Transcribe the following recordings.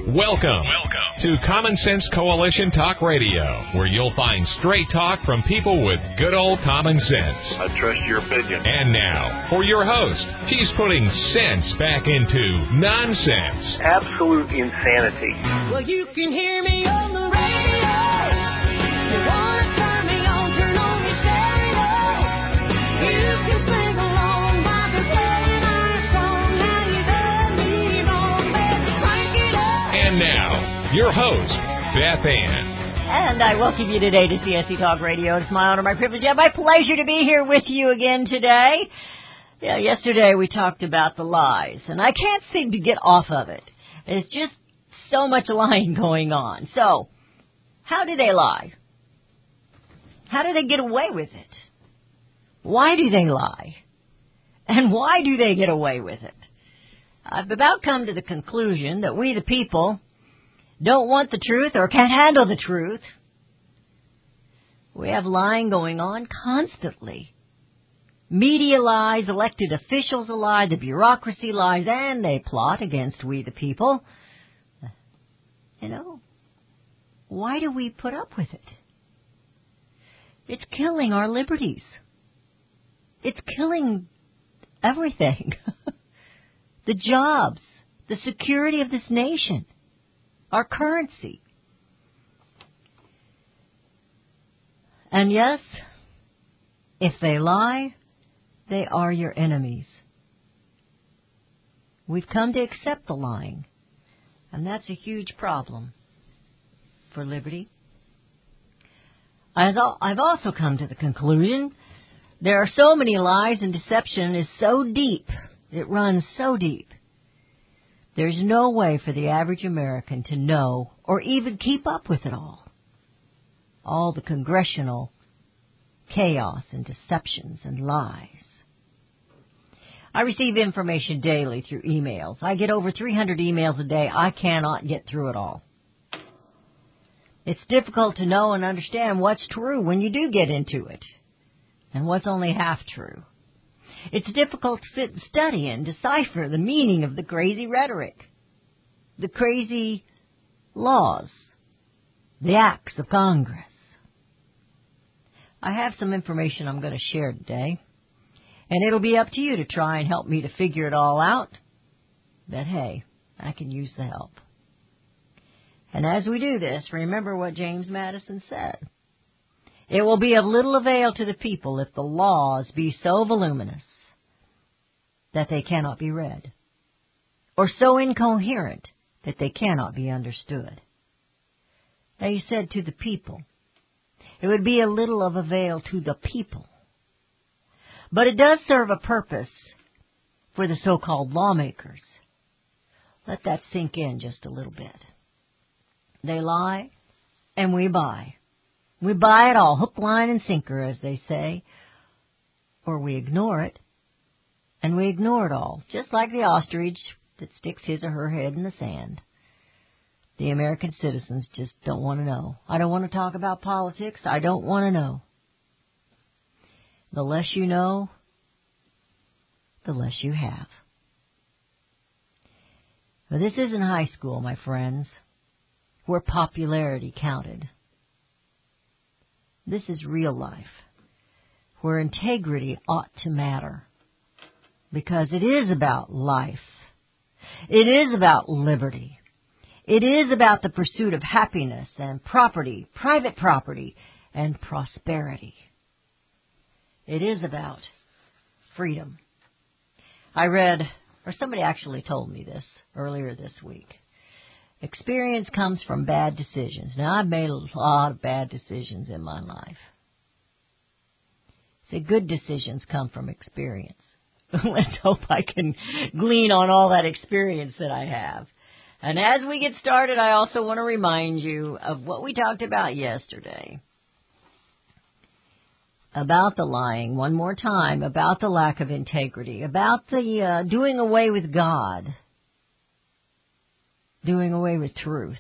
Welcome to Common Sense Coalition Talk Radio, where you'll find straight talk from people with good old common sense. I trust your opinion. And now, for your host, he's putting sense back into nonsense. Absolute insanity. Well, you can hear me on the radio. You want to turn me on, turn on your stereo. You can sing along while they're playing our song. Now you done me wrong, baby, crank it up. And now, your host, Beth Ann. And I welcome you today to CSC Talk Radio. It's my honor, my privilege, and my pleasure to be here with you again today. Yeah, yesterday we talked about the lies, and I can't seem to get off of it. It's just so much lying going on. So, how do they lie? How do they get away with it? Why do they lie? And why do they get away with it? I've about come to the conclusion that we, the people, don't want the truth or can't handle the truth. We have lying going on constantly. Media lies, elected officials lie, the bureaucracy lies, and they plot against we, the people. You know, why do we put up with it? It's killing our liberties. It's killing everything. The jobs, the security of this nation, our currency. And yes, if they lie, they are your enemies. We've come to accept the lying, and that's a huge problem for liberty. I've also come to the conclusion there are so many lies, and deception is so deep, it runs so deep. There's no way for the average American to know or even keep up with it all. All the congressional chaos and deceptions and lies. I receive information daily through emails. I get over 300 emails a day. I cannot get through it all. It's difficult to know and understand what's true when you do get into it, and what's only half true. It's difficult to sit and study and decipher the meaning of the crazy rhetoric, the crazy laws, the acts of Congress. I have some information I'm going to share today, and it'll be up to you to try and help me to figure it all out. But hey, I can use the help. And as we do this, remember what James Madison said. It will be of little avail to the people if the laws be so voluminous that they cannot be read, or so incoherent that they cannot be understood. They said to the people, it would be a little of avail to the people. But it does serve a purpose for the so-called lawmakers. Let that sink in just a little bit. They lie, and we buy. We buy it all, hook, line, and sinker, as they say. Or we ignore it, and we ignore it all, just like the ostrich that sticks his or her head in the sand. The American citizens just don't want to know. I don't want to talk about politics. I don't want to know. The less you know, the less you have. But this isn't high school, my friends, where popularity counted. This is real life, where integrity ought to matter, because it is about life. It is about liberty. It is about the pursuit of happiness and property, private property, and prosperity. It is about freedom. I read, or somebody actually told me this earlier this week. Experience comes from bad decisions. Now, I've made a lot of bad decisions in my life. See, good decisions come from experience. Let's hope I can glean on all that experience that I have. And as we get started, I also want to remind you of what we talked about yesterday. About the lying, one more time, about the lack of integrity, about the doing away with God. Doing away with truth.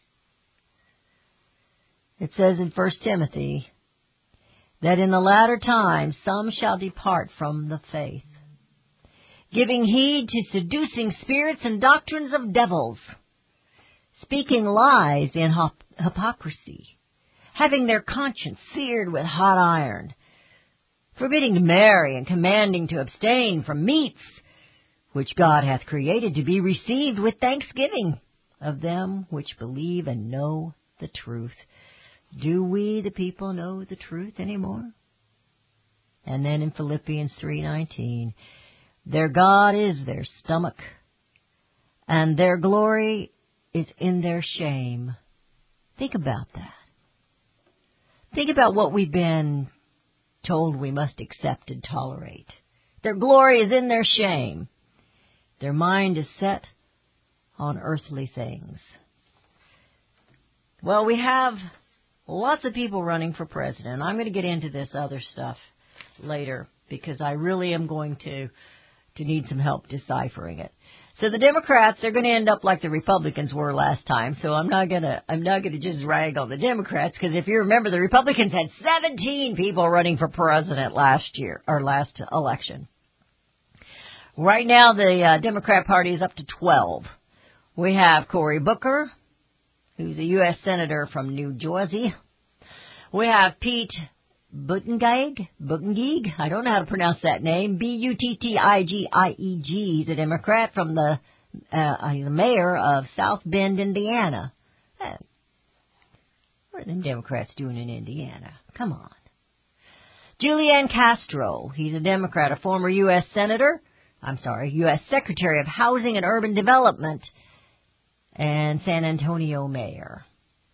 It says in 1 Timothy that in the latter times some shall depart from the faith, giving heed to seducing spirits and doctrines of devils, speaking lies in hypocrisy, having their conscience seared with hot iron, forbidding to marry and commanding to abstain from meats, which God hath created to be received with thanksgiving of them which believe and know the truth. Do we, the people, know the truth anymore? And then in Philippians 3:19, their God is their stomach, and their glory is in their shame. Think about that. Think about what we've been told we must accept and tolerate. Their glory is in their shame. Their mind is set on earthly things. Well, we have lots of people running for president. I'm going to get into this other stuff later because I really am going to need some help deciphering it. So the Democrats, they're going to end up like the Republicans were last time. So I'm not going to just rag on the Democrats, because if you remember, the Republicans had 17 people running for president last election. Right now, the Democrat Party is up to 12. We have Cory Booker, who's a U.S. Senator from New Jersey. We have Pete Buttigieg, I don't know how to pronounce that name, Buttigieg. He's a Democrat from he's the mayor of South Bend, Indiana. What are them Democrats doing in Indiana? Come on. Julian Castro, he's a Democrat, a former U.S. U.S. Secretary of Housing and Urban Development and San Antonio mayor.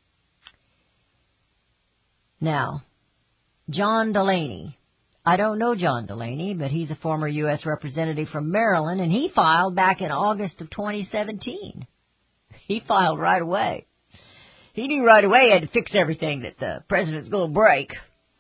Now, John Delaney. I don't know John Delaney, but he's a former U.S. representative from Maryland, and he filed back in August of 2017. He filed right away. He knew right away he had to fix everything that the president's going to break.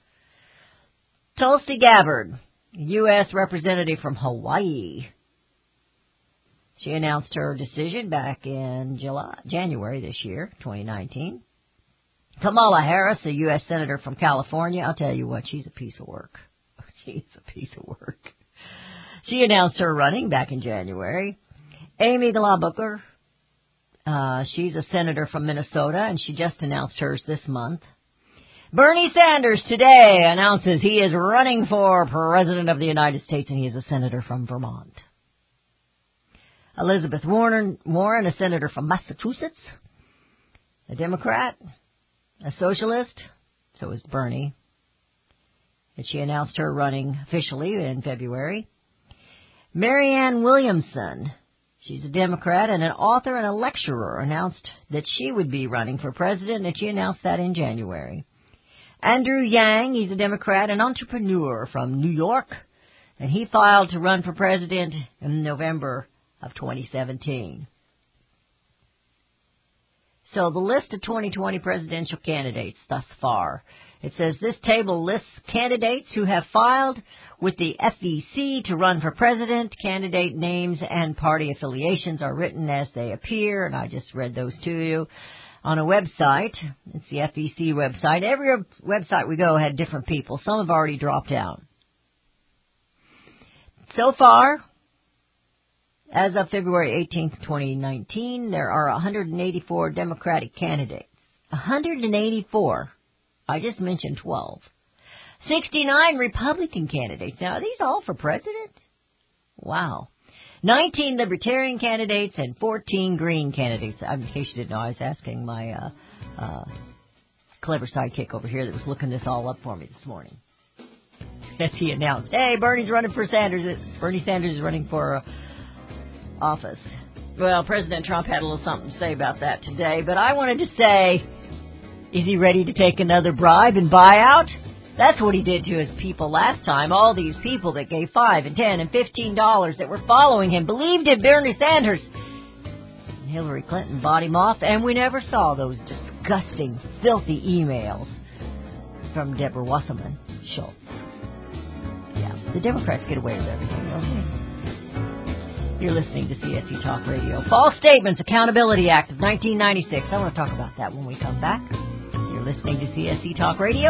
Tulsi Gabbard, U.S. representative from Hawaii. She announced her decision back in January this year, 2019. Kamala Harris, a U.S. Senator from California. I'll tell you what, she's a piece of work. She's a piece of work. She announced her running back in January. Amy Klobuchar, she's a senator from Minnesota, and she just announced hers this month. Bernie Sanders today announces he is running for President of the United States, and he is a senator from Vermont. Elizabeth Warren, a senator from Massachusetts, a Democrat, a socialist, so is Bernie. And she announced her running officially in February. Marianne Williamson, she's a Democrat and an author and a lecturer, announced that she would be running for president, and she announced that in January. Andrew Yang, he's a Democrat, an entrepreneur from New York, and he filed to run for president in November of 2017. So the list of 2020 presidential candidates thus far. It says this table lists candidates who have filed with the FEC to run for president. Candidate names and party affiliations are written as they appear, and I just read those to you on a website. It's the FEC website. Every website we go had different people. Some have already dropped out. So far, as of February 18th, 2019, there are 184 Democratic candidates. 184. I just mentioned 12. 69 Republican candidates. Now, are these all for president? Wow. 19 Libertarian candidates and 14 Green candidates. In case you didn't know, I was asking my clever sidekick over here that was looking this all up for me this morning. As he announced, hey, Bernie Sanders is running for office. Well, President Trump had a little something to say about that today, but I wanted to say, is he ready to take another bribe and buyout? That's what he did to his people last time. All these people that gave $5 and $10 and $15 that were following him believed in Bernie Sanders. And Hillary Clinton bought him off, and we never saw those disgusting, filthy emails from Deborah Wasserman Schultz. Yeah, the Democrats get away with everything, don't they? You're listening to CSC Talk Radio. False Statements Accountability Act of 1996. I want to talk about that when we come back. You're listening to CSC Talk Radio,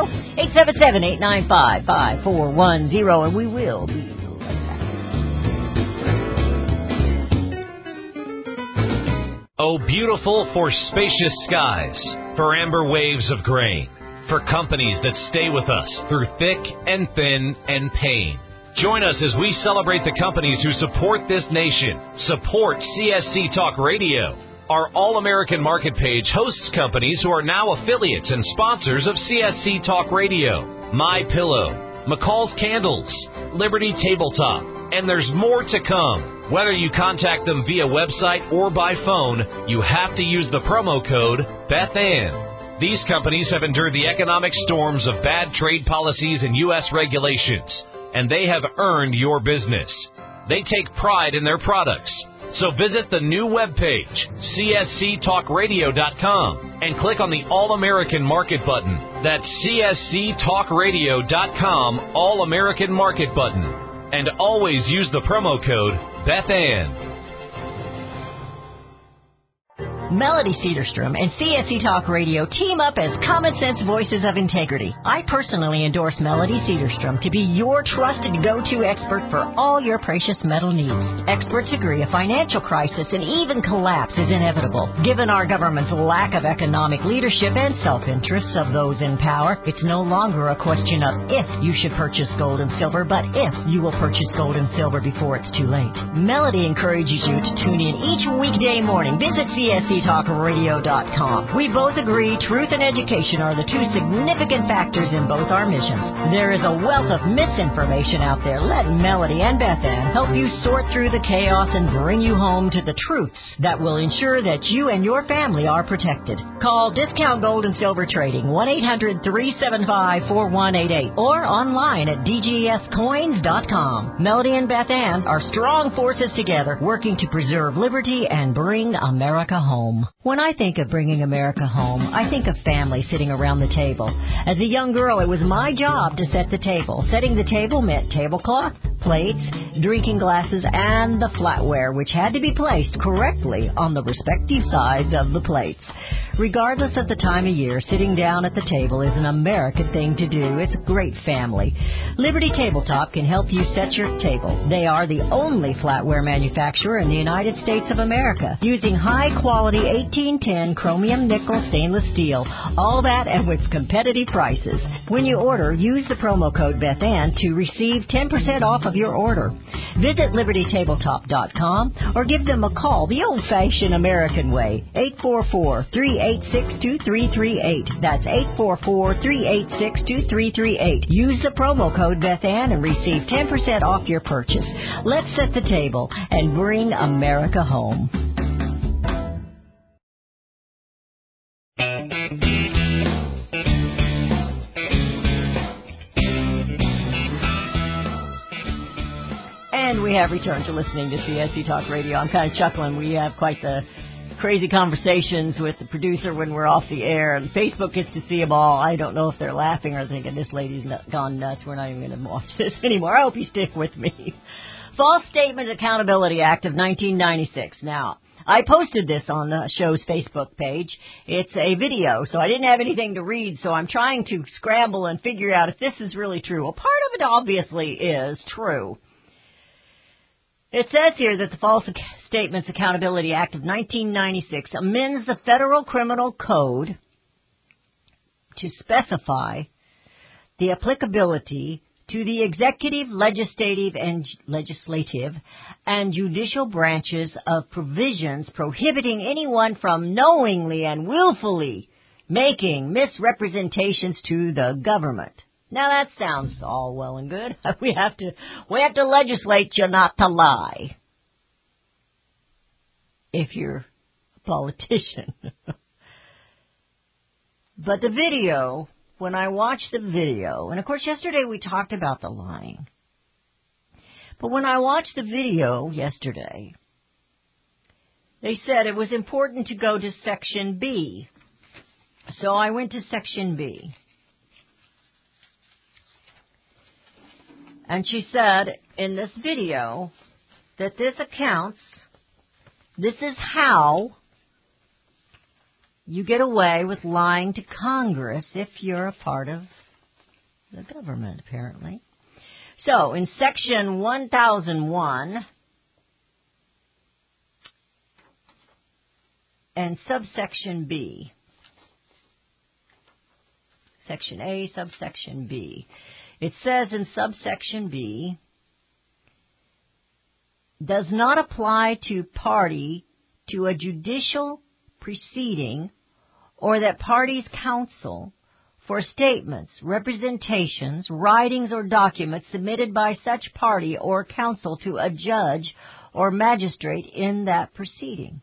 877-895-5410, and we will be right back. Oh, beautiful for spacious skies, for amber waves of grain, for companies that stay with us through thick and thin and pain. Join us as we celebrate the companies who support this nation. Support CSC Talk Radio. Our All-American Market page hosts companies who are now affiliates and sponsors of CSC Talk Radio. My Pillow, McCall's Candles, Liberty Tabletop, and there's more to come. Whether you contact them via website or by phone, you have to use the promo code BethAnn. These companies have endured the economic storms of bad trade policies and U.S. regulations, and they have earned your business. They take pride in their products. So visit the new webpage, csctalkradio.com, and click on the All-American Market button. That's csctalkradio.com, All-American Market button. And always use the promo code BethAnn. Melody Cedarstrom and CSC Talk Radio team up as Common Sense Voices of Integrity. I personally endorse Melody Cedarstrom to be your trusted go-to expert for all your precious metal needs. Experts agree a financial crisis and even collapse is inevitable. Given our government's lack of economic leadership and self-interests of those in power, it's no longer a question of if you should purchase gold and silver, but if you will purchase gold and silver before it's too late. Melody encourages you to tune in each weekday morning. Visit CSCTalkRadio.com. We both agree truth and education are the two significant factors in both our missions. There is a wealth of misinformation out there. Let Melody and Beth Ann help you sort through the chaos and bring you home to the truths that will ensure that you and your family are protected. Call Discount Gold and Silver Trading 1-800-375-4188 or online at dgscoins.com. Melody and Beth Ann are strong forces together working to preserve liberty and bring America home. When I think of bringing America home, I think of family sitting around the table. As a young girl, it was my job to set the table. Setting the table meant tablecloth, plates, drinking glasses, and the flatware, which had to be placed correctly on the respective sides of the plates. Regardless of the time of year, sitting down at the table is an American thing to do. It's a great family. Liberty Tabletop can help you set your table. They are the only flatware manufacturer in the United States of America, using high-quality 1810 chromium nickel stainless steel. All that and with competitive prices. When you order, use the promo code BethAnn to receive 10% off of your order. Visit LibertyTabletop.com or give them a call the old-fashioned American way, 844-386-2338. That's 844-386-2338. Use the promo code BethAnn and receive 10% off your purchase. Let's set the table and bring America home. And we have returned to listening to CSC Talk Radio. I'm kind of chuckling. We have quite the crazy conversations with the producer when we're off the air. And Facebook gets to see them all. I don't know if they're laughing or thinking, this lady's gone nuts. We're not even going to watch this anymore. I hope you stick with me. False Statement Accountability Act of 1996. Now, I posted this on the show's Facebook page. It's a video, so I didn't have anything to read, so I'm trying to scramble and figure out if this is really true. Well, part of it obviously is true. It says here that the False Statements Accountability Act of 1996 amends the Federal Criminal Code to specify the applicability to the executive, legislative, and judicial branches of provisions prohibiting anyone from knowingly and willfully making misrepresentations to the government. Now that sounds all well and good. We have to legislate you not to lie. If you're a politician. But the video, when I watched the video, and of course yesterday we talked about the lying. But when I watched the video yesterday, they said it was important to go to Section B. So I went to Section B. And she said in this video that this is how you get away with lying to Congress if you're a part of the government, apparently. So, in Section 1001, and subsection B. Section A, subsection B. It says in subsection B, does not apply to party to a judicial proceeding or that party's counsel for statements, representations, writings, or documents submitted by such party or counsel to a judge or magistrate in that proceeding.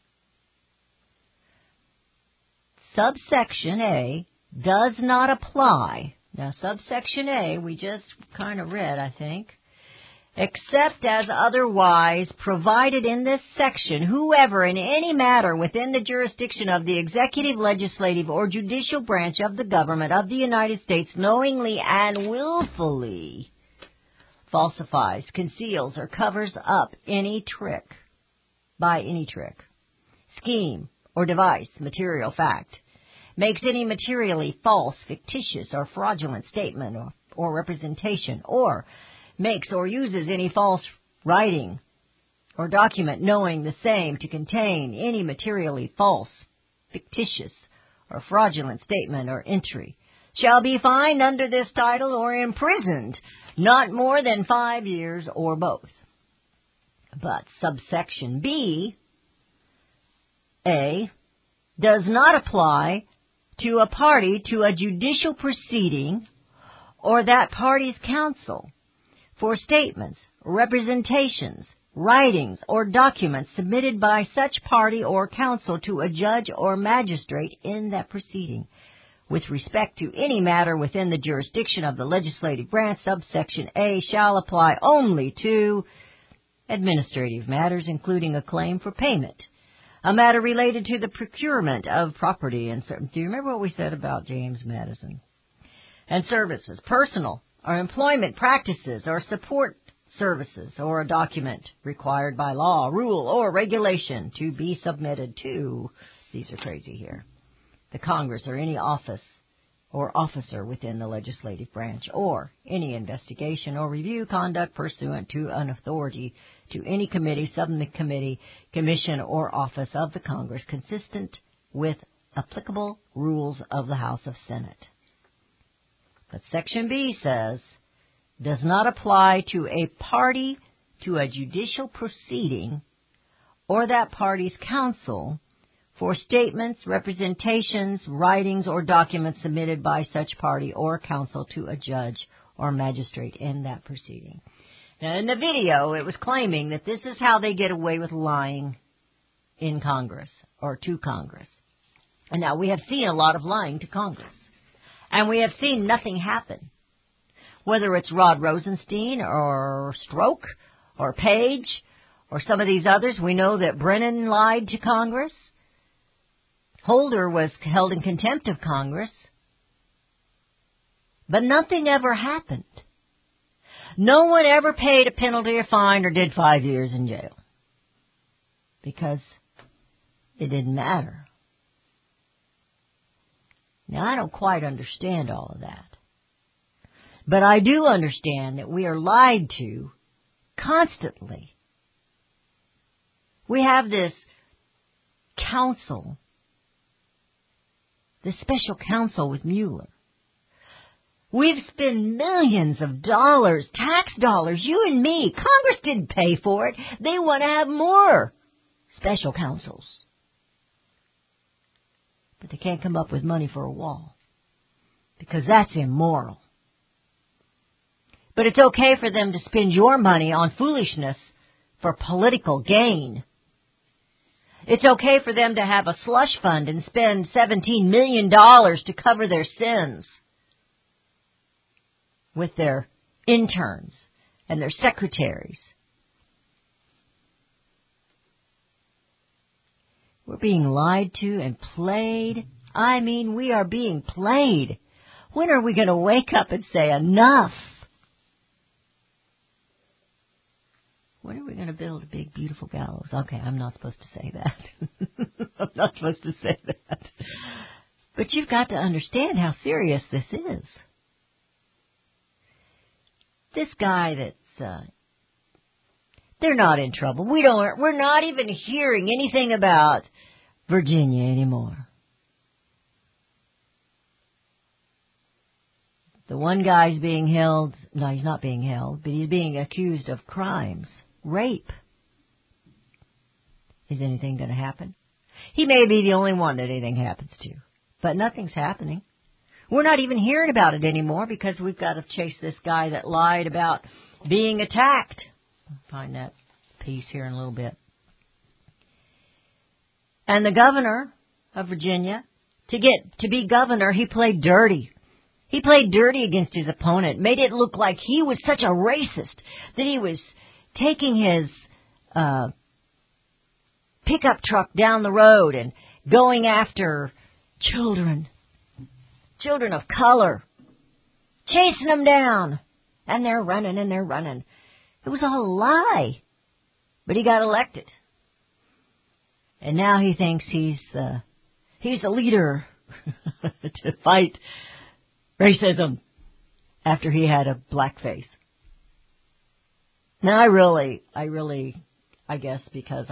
Subsection A does not apply. Now, subsection A, we just kind of read, I think. Except as otherwise provided in this section, whoever in any matter within the jurisdiction of the executive, legislative, or judicial branch of the government of the United States knowingly and willfully falsifies, conceals, or covers up any trick, by any trick, scheme, or device, material fact, makes any materially false, fictitious, or fraudulent statement or representation, or makes or uses any false writing or document knowing the same to contain any materially false, fictitious, or fraudulent statement or entry, shall be fined under this title or imprisoned not more than 5 years or both. But subsection B, A, does not apply to a party to a judicial proceeding or that party's counsel for statements, representations, writings, or documents submitted by such party or counsel to a judge or magistrate in that proceeding. With respect to any matter within the jurisdiction of the legislative branch, subsection A shall apply only to administrative matters, including a claim for payment, a matter related to the procurement of property and certain. Do you remember what we said about James Madison? And services, personal or employment practices or support services, or a document required by law, rule, or regulation to be submitted to, these are crazy here, the Congress or any office or officer within the legislative branch, or any investigation or review conduct pursuant to an authority to any committee, subcommittee, commission, or office of the Congress consistent with applicable rules of the House of Senate. But Section B says, does not apply to a party to a judicial proceeding or that party's counsel for statements, representations, writings, or documents submitted by such party or counsel to a judge or magistrate in that proceeding. Now, in the video, it was claiming that this is how they get away with lying in Congress or to Congress. And now we have seen a lot of lying to Congress. And we have seen nothing happen. Whether it's Rod Rosenstein or Stroke or Page or some of these others, we know that Brennan lied to Congress. Holder was held in contempt of Congress. But nothing ever happened. No one ever paid a penalty or fine or did 5 years in jail. Because it didn't matter. Now, I don't quite understand all of that. But I do understand that we are lied to constantly. We have this counsel, this special counsel with Mueller. We've spent millions of dollars, tax dollars, you and me. Congress didn't pay for it. They want to have more special counsels. But they can't come up with money for a wall because that's immoral. But it's okay for them to spend your money on foolishness for political gain. It's okay for them to have a slush fund and spend $17 million to cover their sins with their interns and their secretaries. We're being lied to and played. I mean, we are being played. When are we going to wake up and say enough? When are we going to build a big, beautiful gallows? Okay, I'm not supposed to say that. I'm not supposed to say that. But you've got to understand how serious this is. This guy that's, they're not in trouble. We're not even hearing anything about Virginia anymore. The one guy's being held, no, he's not being held, but he's being accused of crimes. Rape. Is anything going to happen? He may be the only one that anything happens to, but nothing's happening. We're not even hearing about it anymore because we've got to chase this guy that lied about being attacked. I'll find that piece here in a little bit. And the governor of Virginia, to be governor, he played dirty. He played dirty against his opponent, made it look like he was such a racist that he was taking his pickup truck down the road and going after children of color, chasing them down. And they're running and they're running. It was all a lie. But he got elected. And now he thinks he's the leader to fight racism after he had a black face. Now I guess because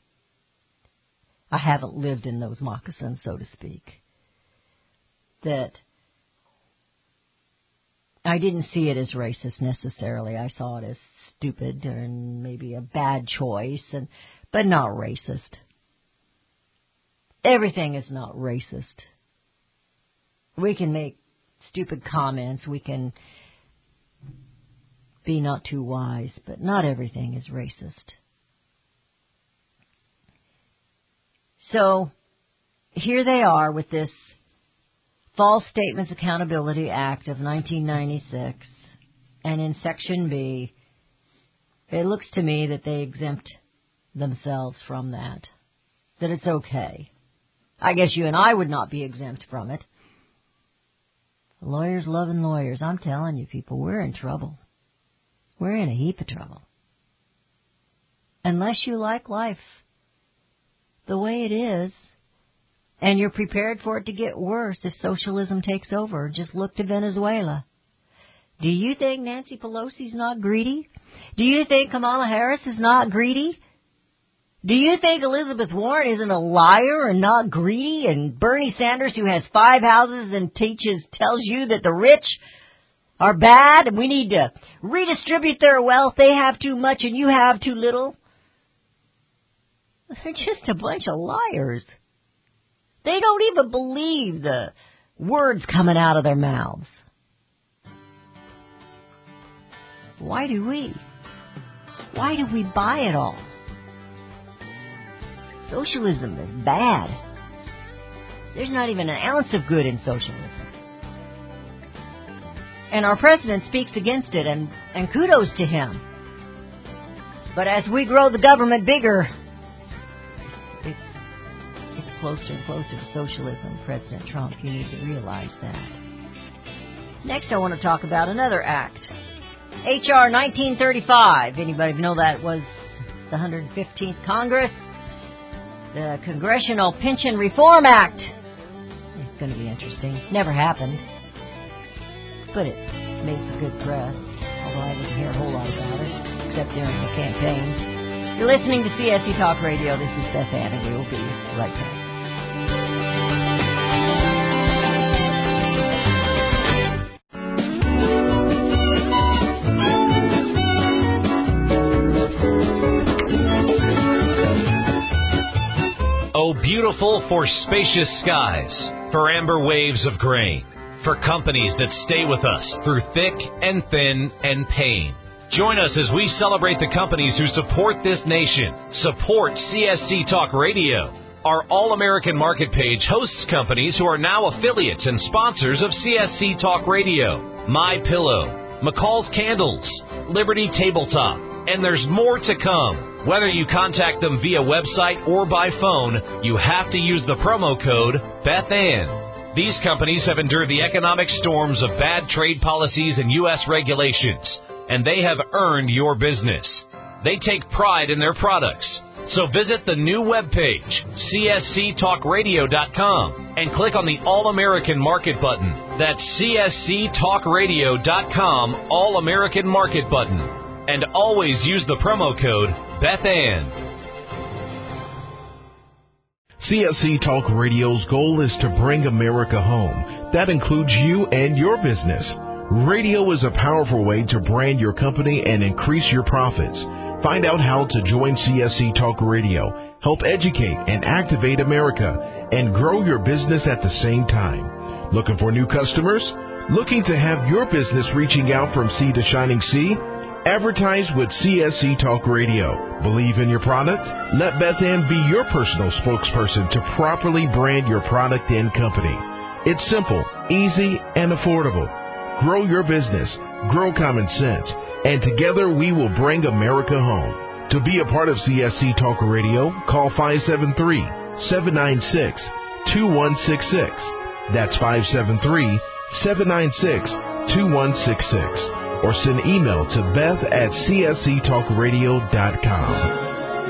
I haven't lived in those moccasins, so to speak, that I didn't see it as racist necessarily. I saw it as stupid and maybe a bad choice, but not racist. Everything is not racist. We can make stupid comments. We can be not too wise, but not everything is racist. So here they are with this False Statements Accountability Act of 1996, and in Section B, it looks to me that they exempt themselves from that it's okay. I guess you and I would not be exempt from it. Lawyers loving lawyers. I'm telling you, people, we're in trouble. We're in a heap of trouble. Unless you like life the way it is, and you're prepared for it to get worse if socialism takes over. Just look to Venezuela. Do you think Nancy Pelosi's not greedy? Do you think Kamala Harris is not greedy? Do you think Elizabeth Warren isn't a liar and not greedy? And Bernie Sanders, who has 5 houses and tells you that the rich are bad and we need to redistribute their wealth. They have too much and you have too little. They're just a bunch of liars. They don't even believe the words coming out of their mouths. Why do we? Why do we buy it all? Socialism is bad. There's not even an ounce of good in socialism. And our president speaks against it, and kudos to him. But as we grow the government bigger, it's closer and closer to socialism, President Trump. You need to realize that. Next, I want to talk about another act. H.R. 1935. Anybody know that was the 115th Congress? The Congressional Pension Reform Act. It's going to be interesting. Never happened. But it made for good press. Although I didn't hear a whole lot about it, except during the campaign. You're listening to CSC Talk Radio. This is Beth Ann, and we will be right back. Oh, beautiful for spacious skies, for amber waves of grain, for companies that stay with us through thick and thin and pain. Join us as we celebrate the companies who support this nation. Support CSC Talk Radio. Our All-American Market page hosts companies who are now affiliates and sponsors of CSC Talk Radio. My Pillow, McCall's Candles, Liberty Tabletop, and there's more to come. Whether you contact them via website or by phone, you have to use the promo code BethAnn. These companies have endured the economic storms of bad trade policies and U.S. regulations, and they have earned your business. They take pride in their products. So visit the new webpage, csctalkradio.com, and click on the All-American Market button. That's csctalkradio.com, All-American Market button. And always use the promo code BethAnn. CSC Talk Radio's goal is to bring America home. That includes you and your business. Radio is a powerful way to brand your company and increase your profits. Find out how to join CSC Talk Radio, help educate and activate America, and grow your business at the same time. Looking for new customers? Looking to have your business reaching out from sea to shining sea? Advertise with CSC Talk Radio. Believe in your product? Let Beth Ann be your personal spokesperson to properly brand your product and company. It's simple, easy, and affordable. Grow your business, grow common sense, and together we will bring America home. To be a part of CSC Talk Radio, call 573-796-2166. That's 573-796-2166. Or send email to beth@csctalkradio.com.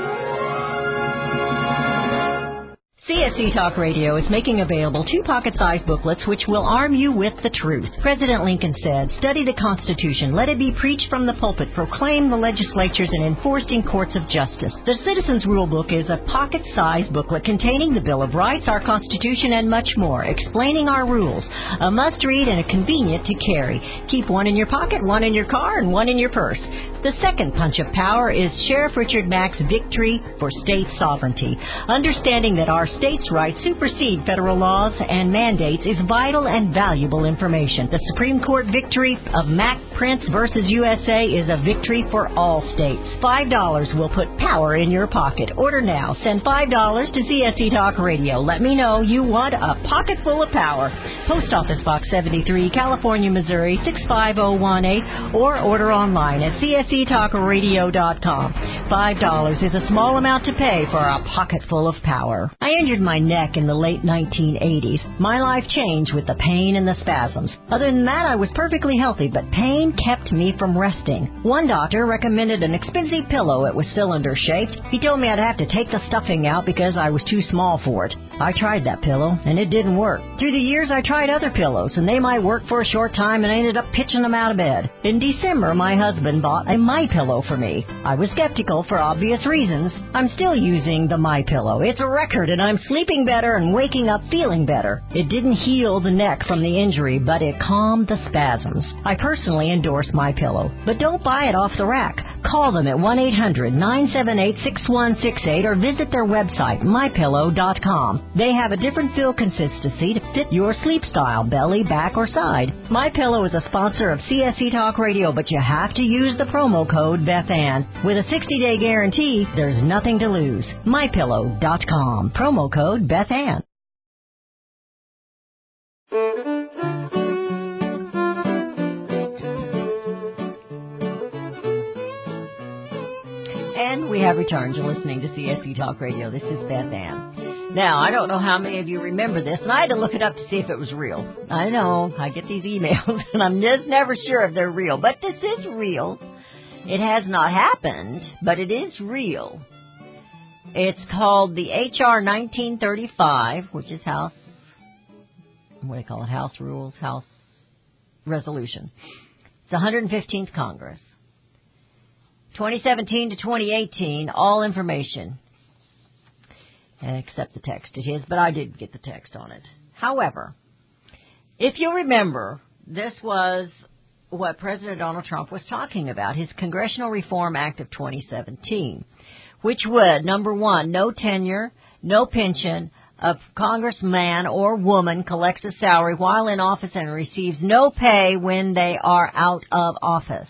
CSC Talk Radio is making available 2 pocket-sized booklets which will arm you with the truth. President Lincoln said, "Study the Constitution. Let it be preached from the pulpit, proclaimed the legislatures, and enforced in courts of justice." The Citizens Rule Book is a pocket-sized booklet containing the Bill of Rights, our Constitution, and much more, explaining our rules. A must-read and a convenient to carry. Keep one in your pocket, one in your car, and one in your purse. The second punch of power is Sheriff Richard Mack's Victory for State Sovereignty. Understanding that our states' rights supersede federal laws and mandates is vital and valuable information. The Supreme Court victory of Mack Prince versus USA is a victory for all states. $5 will put power in your pocket. Order now. Send $5 to CSC Talk Radio. Let me know you want a pocket full of power. Post Office Box 73, California, Missouri 65018, or order online at csctalkradio.com. $5 is a small amount to pay for a pocket full of power. I injured my neck in the late 1980s. My life changed with the pain and the spasms. Other than that, I was perfectly healthy, but pain kept me from resting. One doctor recommended an expensive pillow. It was cylinder-shaped. He told me I'd have to take the stuffing out because I was too small for it. I tried that pillow, and it didn't work. Through the years, I tried other pillows, and they might work for a short time, and I ended up pitching them out of bed. In December, my husband bought a MyPillow for me. I was skeptical for obvious reasons. I'm still using the MyPillow. It's a record, and I'm sleeping better and waking up feeling better. It didn't heal the neck from the injury, but it calmed the spasms. I personally endorse MyPillow, but don't buy it off the rack. Call them at 1-800-978-6168 or visit their website, mypillow.com. They have a different fill consistency to fit your sleep style, belly, back, or side. MyPillow is a sponsor of CSC Talk Radio, but you have to use the promo code BethAnn. With a 60-day guarantee, there's nothing to lose. MyPillow.com. Promo code BethAnn. And we have returned to listening to CSC Talk Radio. This is Beth Ann. Now, I don't know how many of you remember this, and I had to look it up to see if it was real. I know, I get these emails, and I'm just never sure if they're real. But this is real. It has not happened, but it is real. It's called the H.R. 1935, which is House Rules, House Resolution. It's the 115th Congress. 2017 to 2018, all information, except the text it is, but I did get the text on it. However, if you remember, this was what President Donald Trump was talking about, his Congressional Reform Act of 2017, which would, number one, no tenure, no pension, a congressman or woman collects a salary while in office and receives no pay when they are out of office.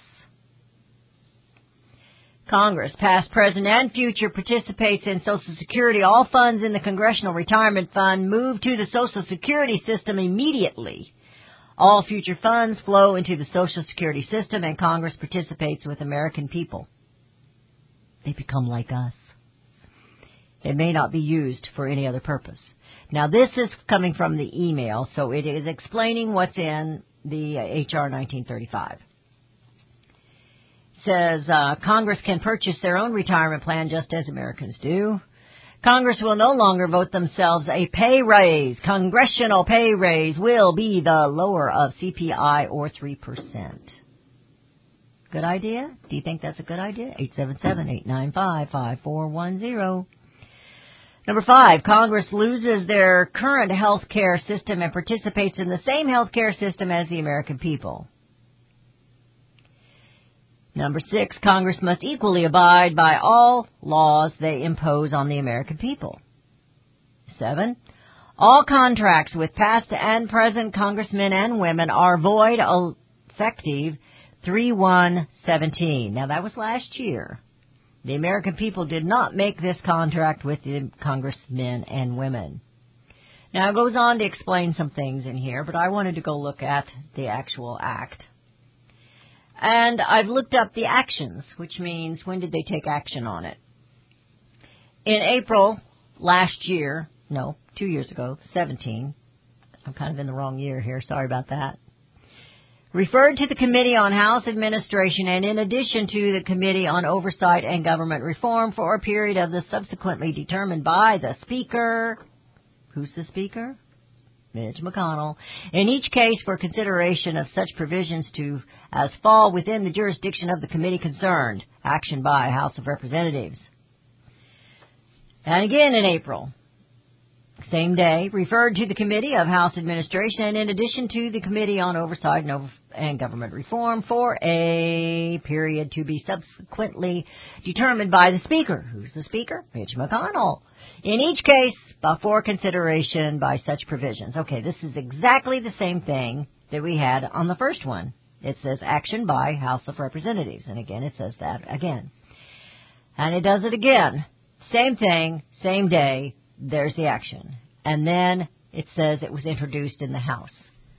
Congress, past, present, and future, participates in Social Security. All funds in the Congressional Retirement Fund move to the Social Security system immediately. All future funds flow into the Social Security system, and Congress participates with American people. They become like us. It may not be used for any other purpose. Now, this is coming from the email, so it is explaining what's in the H.R. 1935. Says Congress can purchase their own retirement plan just as Americans do. Congress will no longer vote themselves a pay raise. Congressional pay raise will be the lower of CPI or 3%. Good idea? Do you think that's a good idea? 877-895-5410. Number 5, Congress loses their current health care system and participates in the same health care system as the American people. Number 6, Congress must equally abide by all laws they impose on the American people. 7, all contracts with past and present congressmen and women are void effective 3/1/17. Now that was last year. The American people did not make this contract with the congressmen and women. Now it goes on to explain some things in here, but I wanted to go look at the actual act. And I've looked up the actions, which means when did they take action on it. In April last year, 2 years ago, 17, I'm kind of in the wrong year here, sorry about that, referred to the Committee on House Administration and in addition to the Committee on Oversight and Government Reform for a period of the subsequently determined by the Speaker. Who's the Speaker? Mitch McConnell. In each case for consideration of such provisions as fall within the jurisdiction of the committee concerned. Action by House of Representatives. And again in April. Same day, referred to the Committee of House Administration and in addition to the Committee on Oversight and Government Reform for a period to be subsequently determined by the Speaker. Who's the Speaker? Mitch McConnell. In each case, for consideration by such provisions. Okay, this is exactly the same thing that we had on the first one. It says action by House of Representatives. And again, it says that again. And it does it again. Same thing, same day. There's the action. And then it says it was introduced in the House.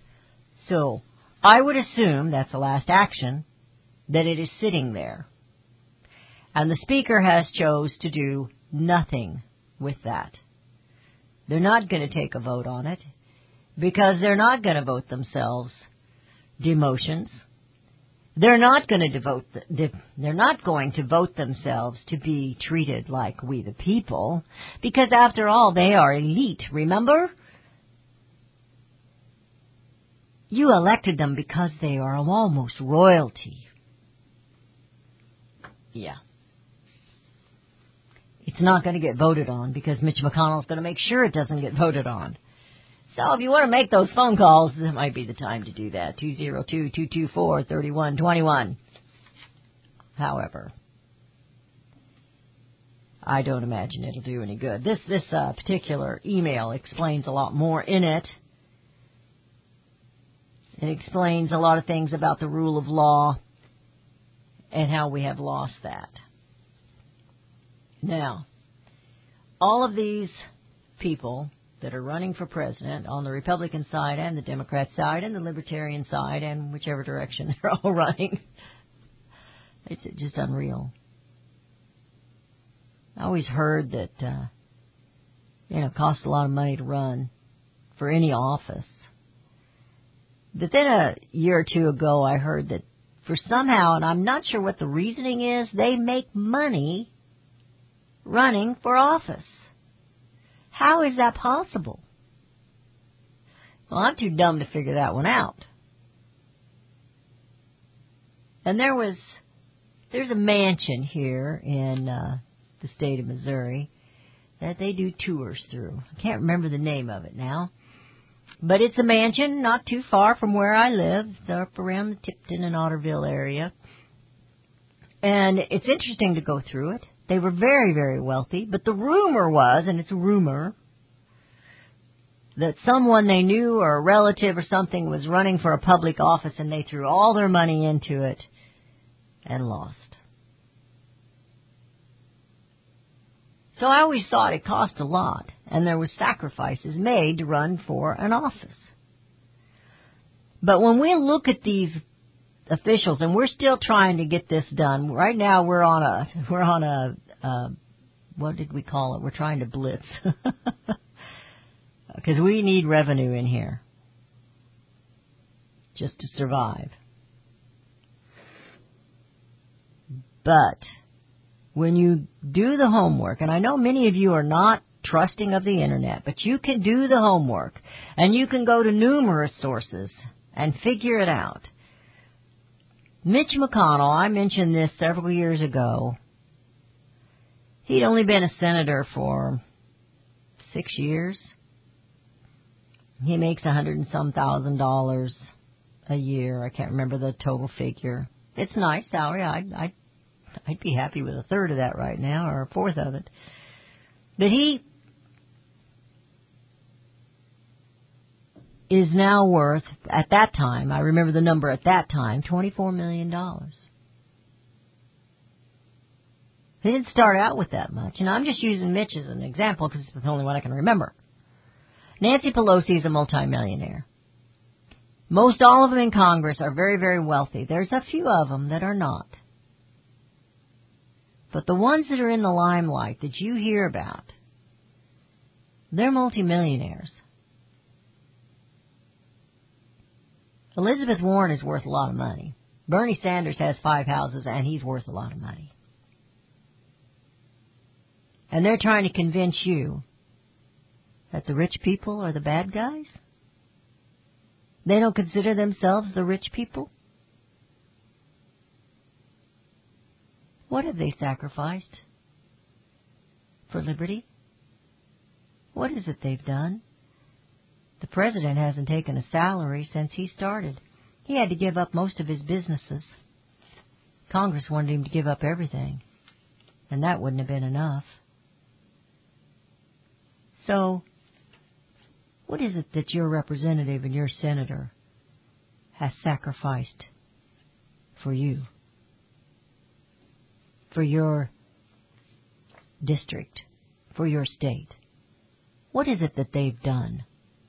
So I would assume that's the last action, that it is sitting there. And the Speaker has chose to do nothing with that. They're not going to take a vote on it because they're not going to vote themselves demotions. They're not going to vote themselves to be treated like we the people, because after all, they are elite. Remember? You elected them because they are almost royalty. Yeah. It's not going to get voted on because Mitch McConnell is going to make sure it doesn't get voted on. So if you want to make those phone calls, this might be the time to do that. 202-224-3121. However, I don't imagine it'll do any good. This particular email explains a lot more in it. It explains a lot of things about the rule of law and how we have lost that. Now, all of these people that are running for president on the Republican side and the Democrat side and the Libertarian side and whichever direction they're all running. It's just unreal. I always heard that, it costs a lot of money to run for any office. But then a year or two ago I heard that for somehow, and I'm not sure what the reasoning is, they make money running for office. How is that possible? Well, I'm too dumb to figure that one out. And there's a mansion here in the state of Missouri that they do tours through. I can't remember the name of it now. But it's a mansion not too far from where I live. It's up around the Tipton and Otterville area. And it's interesting to go through it. They were very, very wealthy, but the rumor was, and it's a rumor, that someone they knew or a relative or something was running for a public office and they threw all their money into it and lost. So I always thought it cost a lot, and there was sacrifices made to run for an office. But when we look at these officials, and we're still trying to get this done. Right now we're on a what did we call it? We're trying to blitz. Because we need revenue in here. Just to survive. But when you do the homework, and I know many of you are not trusting of the internet, but you can do the homework, and you can go to numerous sources and figure it out. Mitch McConnell, I mentioned this several years ago. He'd only been a senator for 6 years. He makes $100 and some thousand a year. I can't remember the total figure. It's a nice salary. I'd be happy with a third of that right now, or a fourth of it. But he is now worth, at that time, I remember the number at that time, $24 million. He didn't start out with that much. And I'm just using Mitch as an example because it's the only one I can remember. Nancy Pelosi is a multimillionaire. Most all of them in Congress are very, very wealthy. There's a few of them that are not. But the ones that are in the limelight that you hear about, they're multimillionaires. Elizabeth Warren is worth a lot of money. Bernie Sanders has 5 houses, and he's worth a lot of money. And they're trying to convince you that the rich people are the bad guys? They don't consider themselves the rich people? What have they sacrificed for liberty? What is it they've done? The president hasn't taken a salary since he started. He had to give up most of his businesses. Congress wanted him to give up everything, and that wouldn't have been enough. So, what is it that your representative and your senator has sacrificed for you, for your district, for your state? What is it that they've done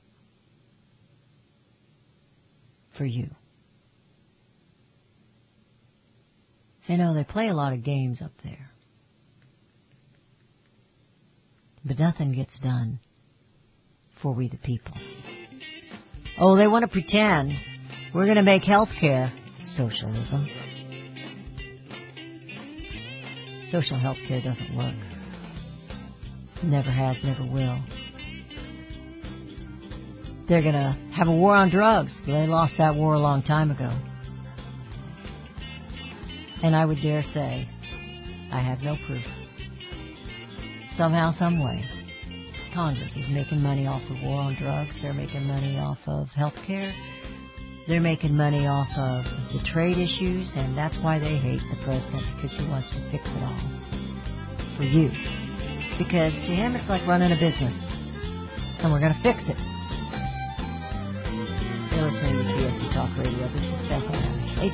for you? You know, they play a lot of games up there, but nothing gets done for we the people. Oh, they want to pretend we're going to make health care socialism. Social health care doesn't work. Never has, never will. They're going to have a war on drugs. They lost that war a long time ago. And I would dare say, I have no proof. Somehow, some way, Congress is making money off of war on drugs. They're making money off of health care. They're making money off of the trade issues, and that's why they hate the president, because he wants to fix it all for you. Because to him, it's like running a business, and we're going to fix it. You're listening to CSC Talk Radio. This is Bethany.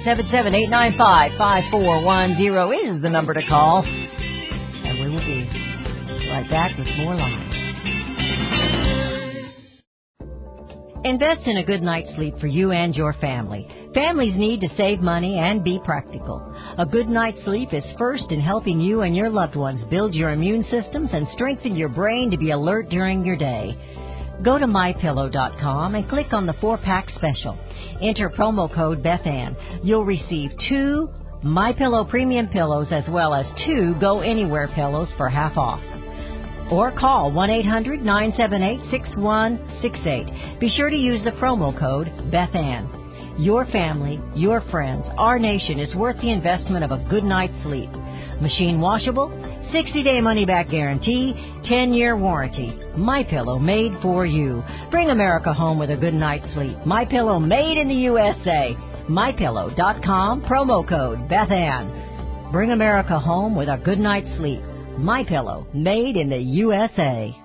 877-895-5410 is the number to call, and we will be right back with more live. Invest in a good night's sleep for you and your family. Families need to save money and be practical. A good night's sleep is first in helping you and your loved ones build your immune systems and strengthen your brain to be alert during your day. Go to MyPillow.com and click on the 4-pack special. Enter promo code BethAnn. You'll receive 2 MyPillow premium pillows as well as 2 Go Anywhere pillows for half off. Or call 1-800-978-6168. Be sure to use the promo code BethAnn. Your family, your friends, our nation is worth the investment of a good night's sleep. Machine washable, 60-day money-back guarantee, 10-year warranty. MyPillow made for you. Bring America home with a good night's sleep. MyPillow made in the USA. MyPillow.com, promo code BethAnn. Bring America home with a good night's sleep. MyPillow, made in the USA.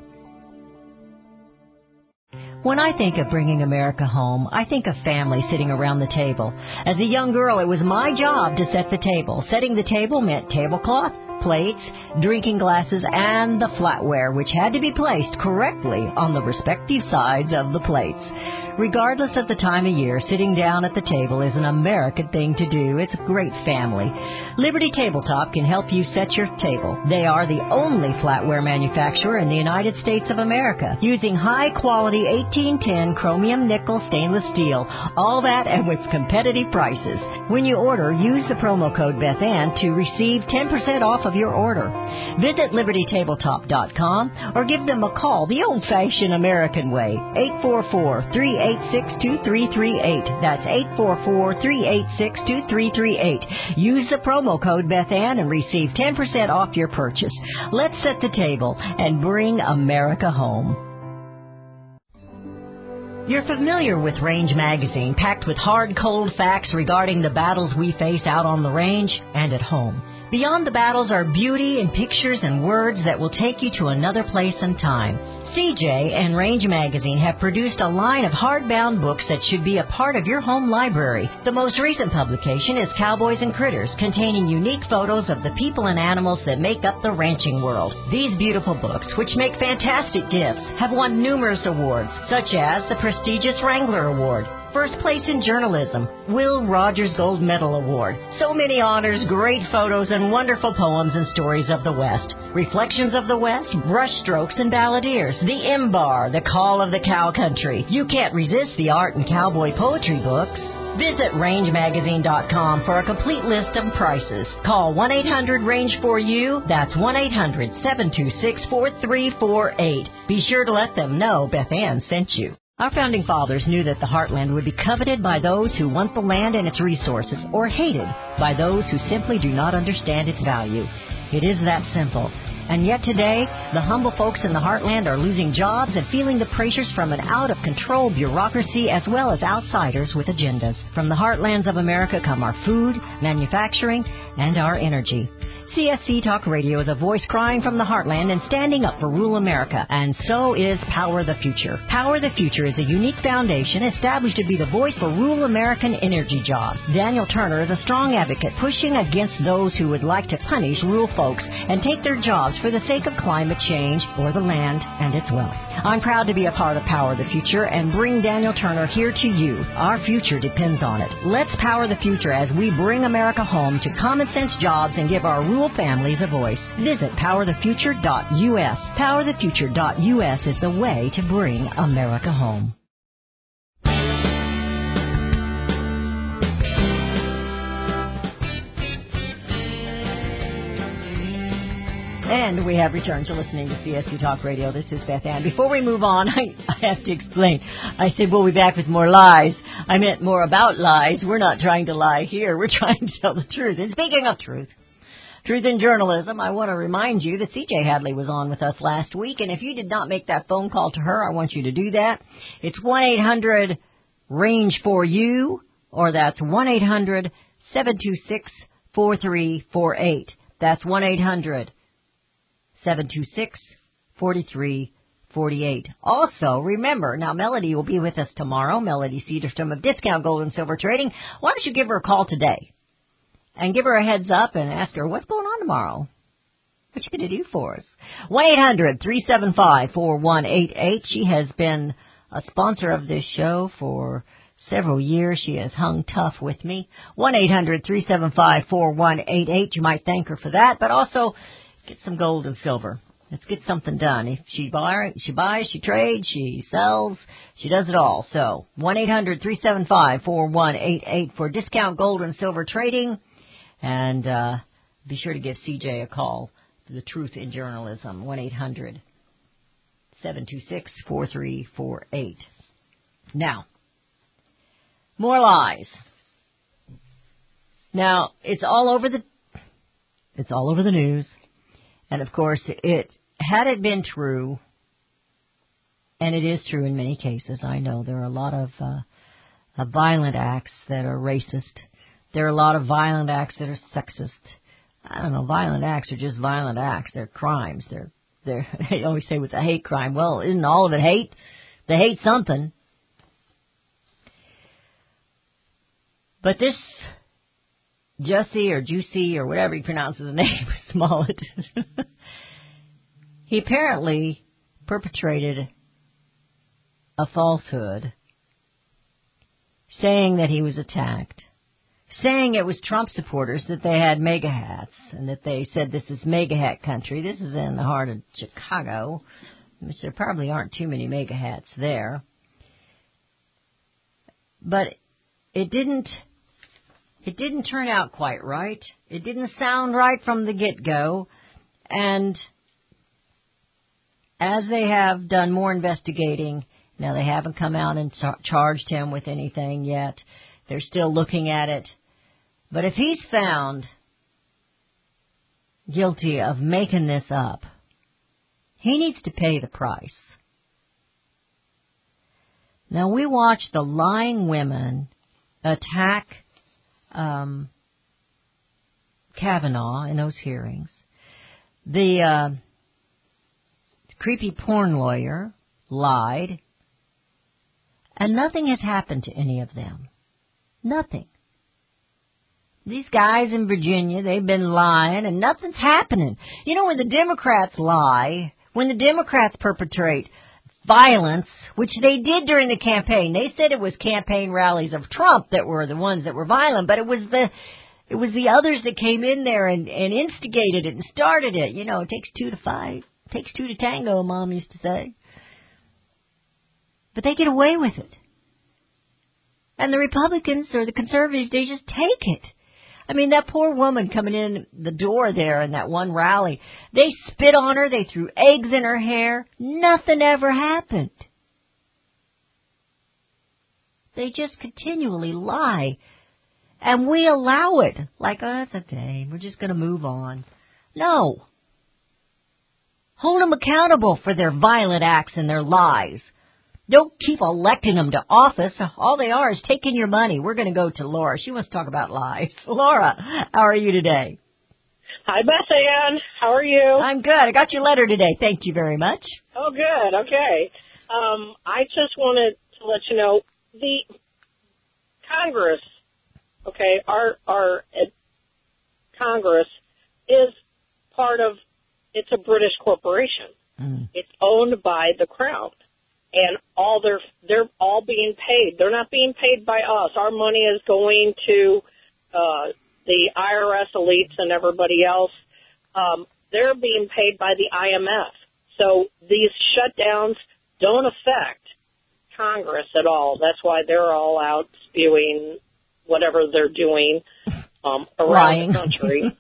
When I think of bringing America home, I think of family sitting around the table. As a young girl, it was my job to set the table. Setting the table meant tablecloth, plates, drinking glasses, and the flatware, which had to be placed correctly on the respective sides of the plates. Regardless of the time of year, sitting down at the table is an American thing to do. It's a great family. Liberty Tabletop can help you set your table. They are the only flatware manufacturer in the United States of America, using high-quality 1810 chromium nickel stainless steel. All that and with competitive prices. When you order, use the promo code BethAnn to receive 10% off of your order. Visit LibertyTabletop.com or give them a call the old-fashioned American way, 844-38 844-386-2338. That's 844-386-2338. Use the promo code BethAnn and receive 10% off your purchase. Let's set the table and bring America home. You're familiar with Range Magazine, packed with hard, cold facts regarding the battles we face out on the range and at home. Beyond the battles are beauty and pictures and words that will take you to another place and time. CJ and Range Magazine have produced a line of hardbound books that should be a part of your home library. The most recent publication is Cowboys and Critters, containing unique photos of the people and animals that make up the ranching world. These beautiful books, which make fantastic gifts, have won numerous awards, such as the prestigious Wrangler Award, First Place in Journalism, Will Rogers Gold Medal Award. So many honors, great photos, and wonderful poems and stories of the West. Reflections of the West, Brushstrokes and Balladeers, The M-Bar, The Call of the Cow Country. You can't resist the art and cowboy poetry books. Visit rangemagazine.com for a complete list of prices. Call 1-800-RANGE-4U. That's 1-800-726-4348. Be sure to let them know Beth Ann sent you. Our founding fathers knew that the heartland would be coveted by those who want the land and its resources, or hated by those who simply do not understand its value. It is that simple. And yet today, the humble folks in the heartland are losing jobs and feeling the pressures from an out-of-control bureaucracy as well as outsiders with agendas. From the heartlands of America come our food, manufacturing, and our energy. CSC Talk Radio is a voice crying from the heartland and standing up for rural America, and so is Power the Future. Power the Future is a unique foundation established to be the voice for rural American energy jobs. Daniel Turner is a strong advocate pushing against those who would like to punish rural folks and take their jobs for the sake of climate change or the land and its wealth. I'm proud to be a part of Power the Future and bring Daniel Turner here to you. Our future depends on it. Let's power the future as we bring America home to common sense jobs and give our rural families a voice. Visit powerthefuture.us. Powerthefuture.us is the way to bring America home. And we have returned to listening to CSC Talk Radio. This is Beth Ann. Before we move on, I have to explain. I said we'll be back with more lies. I meant more about lies. We're not trying to lie here. We're trying to tell the truth. And speaking of truth in journalism, I want to remind you that CJ Hadley was on with us last week. And if you did not make that phone call to her, I want you to do that. It's 1-800-RANGE-4U, or that's 1-800-726-4348. That's 1-800-726-4348. Also, remember, now Melody will be with us tomorrow, Melody Cedarstrom of Discount Gold and Silver Trading. Why don't you give her a call today and give her a heads up and ask her what's going on tomorrow? What you going to do for us? 1-800-375-4188. She has been a sponsor of this show for several years. She has hung tough with me. 1-800-375-4188. You might thank her for that, but also get some gold and silver. Let's get something done. If she buys, she trades, she sells, she does it all. So 1-800-375-4188 for Discount Gold and Silver Trading. And be sure to give CJ a call for the Truth in Journalism. 1-800-726-4348. Now, more lies. Now, it's all over the news. And of course, had it been true, and it is true in many cases, I know there are a lot of violent acts that are racist. There are a lot of violent acts that are sexist. I don't know, violent acts are just violent acts. They're crimes. They always say it's a hate crime. Well, isn't all of it hate? They hate something. But this Jussie or Juicy or whatever he pronounces his name, Smollett, he apparently perpetrated a falsehood, saying that he was attacked, saying it was Trump supporters, that they had MAGA hats, and that they said this is MAGA hat country. This is in the heart of Chicago, which there probably aren't too many MAGA hats there. But it didn't turn out quite right. It didn't sound right from the get-go. And as they have done more investigating Now, they haven't come out and charged him with anything yet. They're still looking at it. But if he's found guilty of making this up, he needs to pay the price. Now, we watched the lying women attack Kavanaugh in those hearings. The creepy porn lawyer lied, and nothing has happened to any of them. Nothing. These guys in Virginia, they've been lying, and nothing's happening. You know, when the Democrats lie, when the Democrats perpetrate violence, which they did during the campaign, they said it was campaign rallies of Trump that were the ones that were violent, but it was the others that came in there and instigated it and started it. You know, it takes two to fight. It takes two to tango, Mom used to say. But they get away with it. And the Republicans or the conservatives, they just take it. I mean, that poor woman coming in the door there in that one rally, they spit on her, they threw eggs in her hair. Nothing ever happened. They just continually lie. And we allow it. Like, oh, that's okay. We're just going to move on. No. Hold them accountable for their violent acts and their lies. Don't keep electing them to office. All they are is taking your money. We're going to go to Laura. She wants to talk about lies. Laura, how are you today? Hi, Beth Ann. How are you? I'm good. I got your letter today. Thank you very much. Oh, good. Okay. I just wanted to let you know the Congress, okay, our Congress is part of, it's a British corporation. It's owned by the Crown. And they're all being paid. They're not being paid by us. Our money is going to the IRS elites and everybody else. They're being paid by the IMF. So these shutdowns don't affect Congress at all. That's why they're all out spewing whatever they're doing around Lying. the country.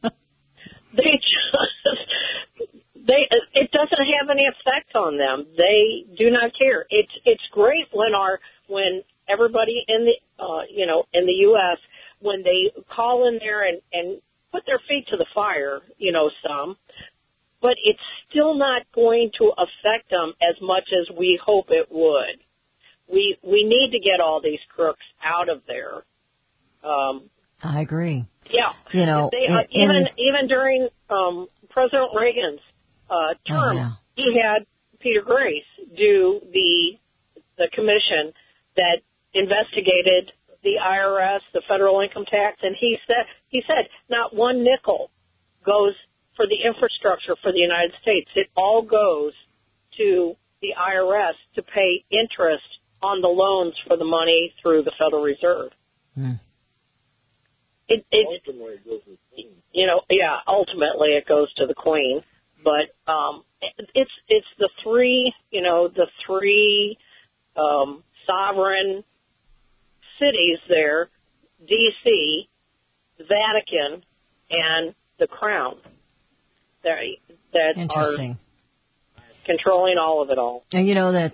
It doesn't have any effect on them. They do not care. It's great when everybody in the in the U.S. when they call in there and put their feet to the fire, but it's still not going to affect them as much as we hope it would. We need to get all these crooks out of there. I agree. Yeah, even during President Reagan's term, he had Peter Grace do the commission that investigated the IRS, the federal income tax, and he said not one nickel goes for the infrastructure for the United States. It all goes to the IRS to pay interest on the loans for the money through the Federal Reserve. Ultimately, it goes to the Queen. Ultimately it goes to the Queen. But it's the three sovereign cities there, D.C., Vatican, and the Crown that are controlling all of it all. And you know that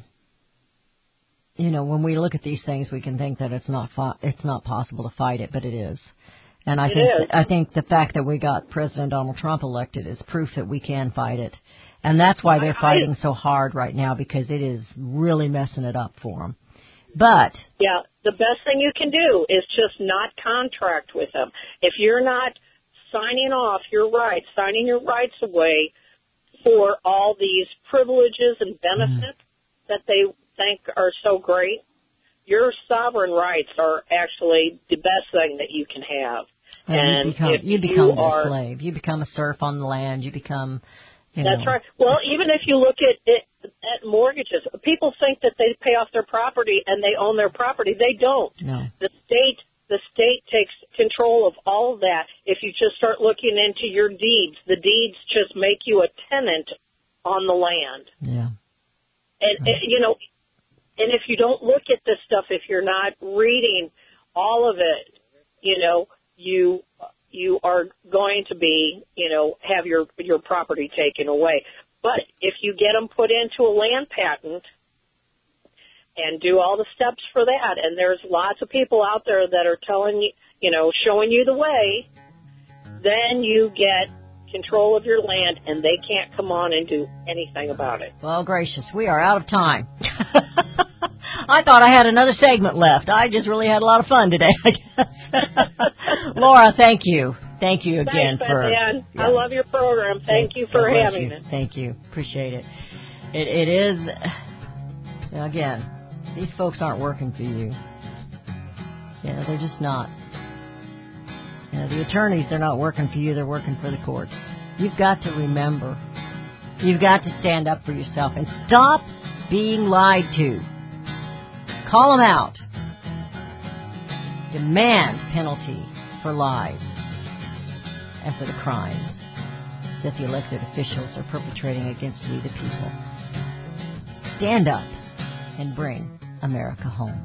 when we look at these things, we can think that it's not possible to fight it, but it is. And I think the fact that we got President Donald Trump elected is proof that we can fight it. And that's why they're fighting so hard right now, because it is really messing it up for them. But yeah, the best thing you can do is just not contract with them. If you're not signing your rights away for all these privileges and benefits that they think are so great, your sovereign rights are actually the best thing that you can have. And you become a slave. You become a serf on the land. You become, That's right. Well, even if you look at mortgages, people think that they pay off their property and they own their property. They don't. No. The state takes control of all of that. If you just start looking into your deeds, the deeds just make you a tenant on the land. Yeah. And and if you don't look at this stuff, if you're not reading all of it, you are going to be, have your property taken away. But if you get them put into a land patent, and do all the steps for that. And there's lots of people out there that are telling you, showing you the way. Then you get control of your land, and they can't come on and do anything about it. Well, gracious, we are out of time. I thought I had another segment left. I just really had a lot of fun today, I guess. Laura, thank you. Thank you again. Thanks, Beth Ann. I love your program. Thank you for having it. Thank you. Appreciate it. It is, again, these folks aren't working for you. They're just not. The attorneys, they're not working for you. They're working for the courts. You've got to remember. You've got to stand up for yourself and stop being lied to. Call them out. Demand penalty for lies and for the crimes that the elected officials are perpetrating against we the people. Stand up and bring America home.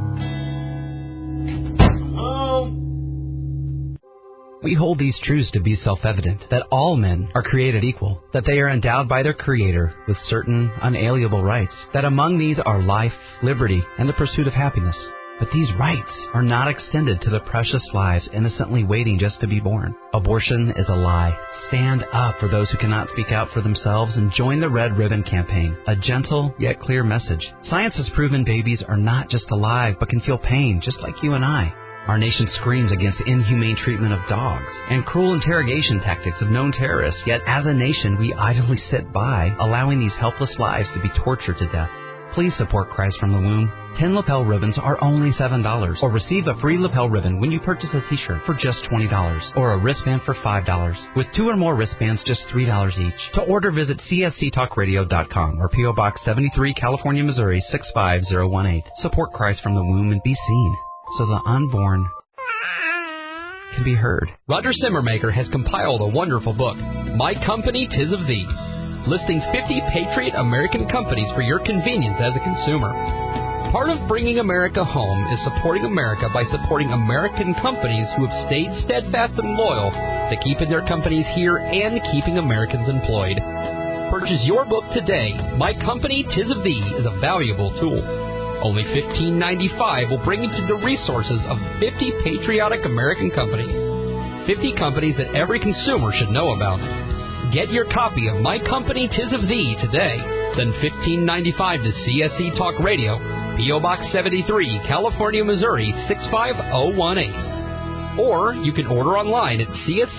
We hold these truths to be self-evident, that all men are created equal, that they are endowed by their Creator with certain unalienable rights, that among these are life, liberty, and the pursuit of happiness. But these rights are not extended to the precious lives innocently waiting just to be born. Abortion is a lie. Stand up for those who cannot speak out for themselves and join the Red Ribbon Campaign, a gentle yet clear message. Science has proven babies are not just alive but can feel pain just like you and I. Our nation screams against inhumane treatment of dogs and cruel interrogation tactics of known terrorists, yet as a nation we idly sit by, allowing these helpless lives to be tortured to death. Please support Christ from the Womb. 10 lapel ribbons are only $7, or receive a free lapel ribbon when you purchase a t-shirt for just $20, or a wristband for $5. With 2 or more wristbands, just $3 each. To order, visit csctalkradio.com or P.O. Box 73, California, Missouri 65018. Support Christ from the Womb and be seen, so the unborn can be heard. Roger Simmermaker has compiled a wonderful book, My Company, 'Tis of Thee, listing 50 patriot American companies for your convenience as a consumer. Part of bringing America home is supporting America by supporting American companies who have stayed steadfast and loyal to keeping their companies here and keeping Americans employed. Purchase your book today. My Company, 'Tis of Thee is a valuable tool. Only $15.95 will bring you to the resources of 50 patriotic American companies. 50 companies that every consumer should know about. Get your copy of My Company, 'Tis of Thee today. Send $15.95 to CSC Talk Radio, P.O. Box 73, California, Missouri 65018. Or you can order online at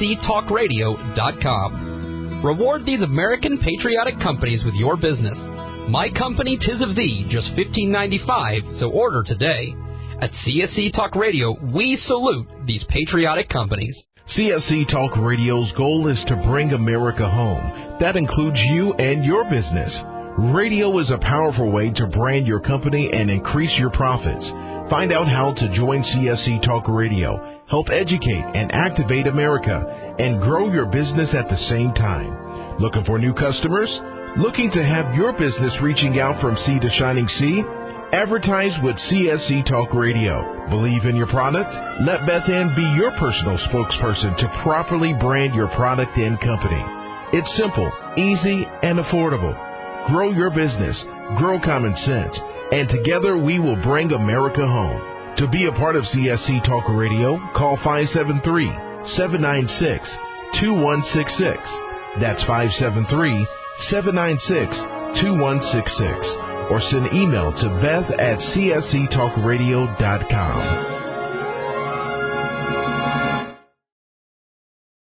csctalkradio.com. Reward these American patriotic companies with your business. My Company, 'Tis of Thee, just $15.95, so order today. At CSC Talk Radio, we salute these patriotic companies. CSC Talk Radio's goal is to bring America home. That includes you and your business. Radio is a powerful way to brand your company and increase your profits. Find out how to join CSC Talk Radio, help educate and activate America, and grow your business at the same time. Looking for new customers? Looking to have your business reaching out from sea to shining sea? Advertise with CSC Talk Radio. Believe in your product? Let Beth Ann be your personal spokesperson to properly brand your product and company. It's simple, easy, and affordable. Grow your business, grow common sense, and together we will bring America home. To be a part of CSC Talk Radio, call 573-796-2166. That's 573-796-2166. Or send email to Beth at csctalkradio.com.